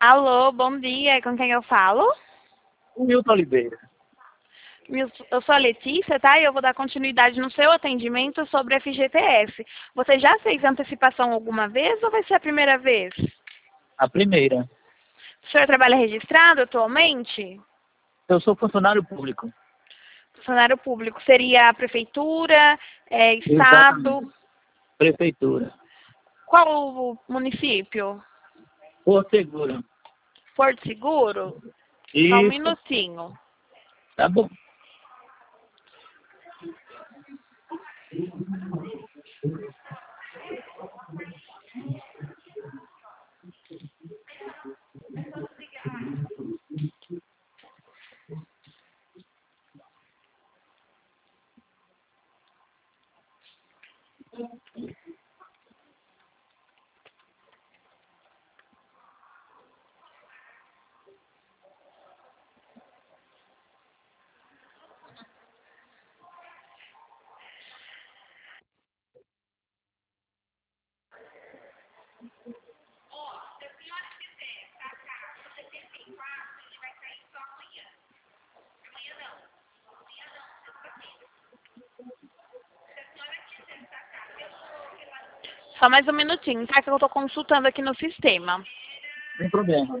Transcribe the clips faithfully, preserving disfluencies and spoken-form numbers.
Alô, bom dia. Com quem eu falo? O Milton Oliveira. Eu sou a Letícia, tá? E eu vou dar continuidade no seu atendimento sobre F G T S. Você já fez antecipação alguma vez ou vai ser a primeira vez? A primeira. O senhor trabalha registrado atualmente? Eu sou funcionário público. Funcionário público. Seria a prefeitura, é, estado? Exatamente. Prefeitura. Qual o município? Porto Seguro. Porto Seguro? Só um Isso. minutinho. Tá bom. Só mais um minutinho, tá? Que eu tô consultando aqui no sistema. Sem problema.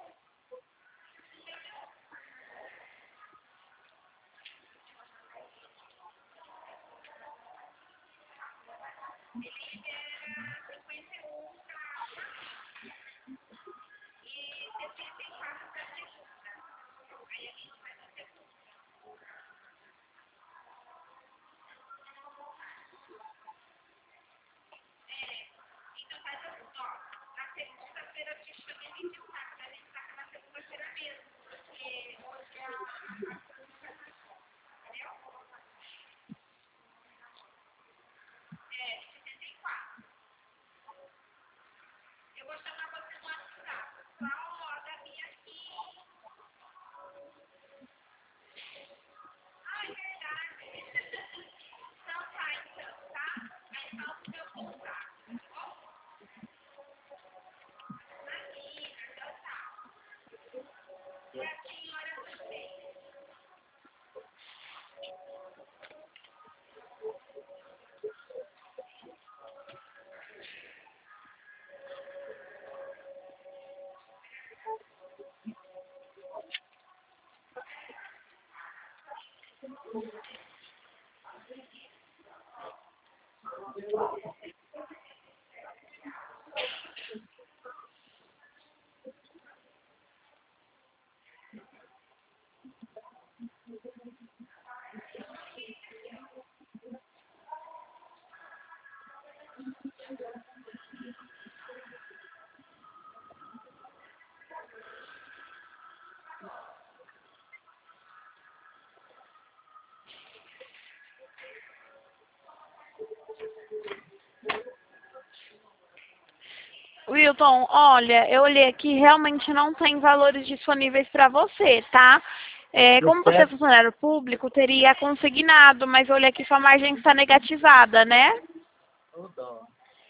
Wilton, olha, eu olhei aqui, realmente não tem valores disponíveis para você, tá? É, Deu como você é certo. funcionário público, teria consignado, mas eu olhei aqui sua margem está negativada, né? Ô, dó.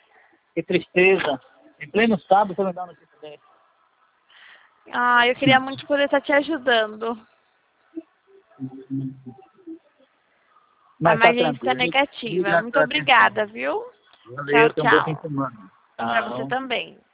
Que tristeza. Em pleno sábado, você me dá uma notícia dessa. Ah, eu queria muito poder estar te ajudando. A Mas tá margem está tranquilo. negativa. Obrigado Muito pela atenção. obrada, viu? Tchau, Valeu, tenha um bom fim de tchau. semana. Para você Tchau. também.